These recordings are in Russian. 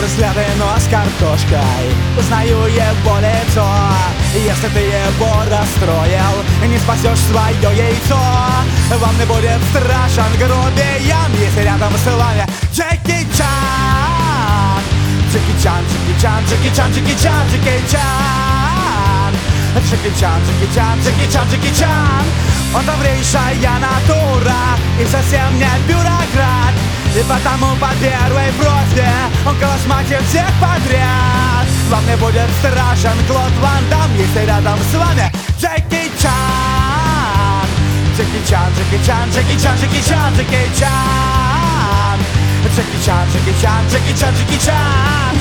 Добрый взгляды, но с картошкой. Узнаю его лицо. Если ты его расстроил, не спасешь свое яйцо. Вам не будет страшен грубиян, если рядом с вами Джеки Чан. Джеки Чан, Джеки Чан, Джеки Чан, Джеки Чан, Джеки Чан. Джеки Чан, Джеки Чан, Джеки Чан, Джеки Чан. Он добрейшая натура и совсем не бюрократ. И потому по первой просьбе он колошматит всех подряд. Вам не будет страшен Клод Ван Дам, если рядом с вами Джеки Чан. Джеки Чан, Джеки Чан, Джеки Чан, Джеки Чан, Джеки Чан. Джеки Чан, Джеки Чан, Джеки Чан, Джеки Чан.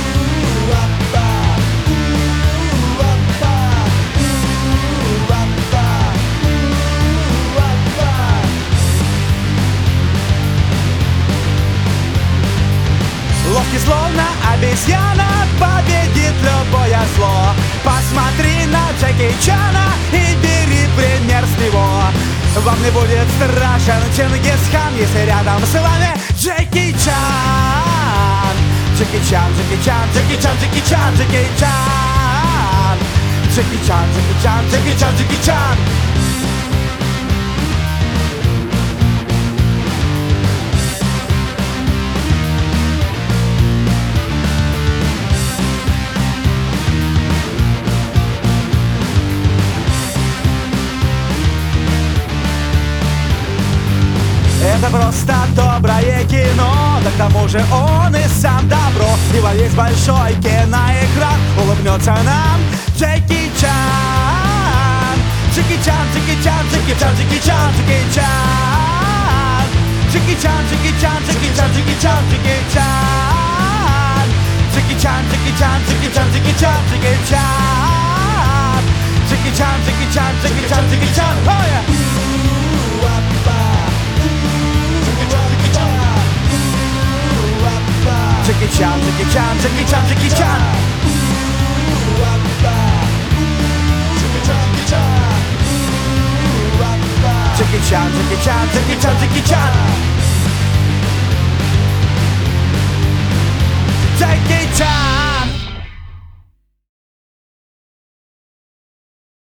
Ловкий словно обезьяна, победит любое зло. Посмотри на Джеки Чана и бери пример с него. Вам не будет страшен Чингисхан, если рядом с вами Джеки Чан. Джеки Чан, Джеки Чан, Джеки Чан, Джеки Чан, Джеки Чан. Джеки Чан, Джеки Чан, Джеки Чан, Джеки Чан. Это просто доброе кино, да к тому же он и сам добро. И во весь большой киноэкран улыбнется нам Джеки Чан. Джеки Чан, Джеки Чан, Джеки Чан, Джеки Чан, Джеки Чан. Джеки Чан, Джеки Чан, Джеки Чан, Джеки Чан, Джеки Чан. Джеки Чан, Джеки Чан, Джеки Чан, Джеки Чан, Джеки Чан. Джеки Чан, Джеки Чан, Джеки Чан, Джеки Чан. Джеки Чан, Джеки Чан, Джеки Чан, Джеки Чан. Джеки Чан, Джеки Чан, Джеки Чан, Джеки Чан. Джеки Чан.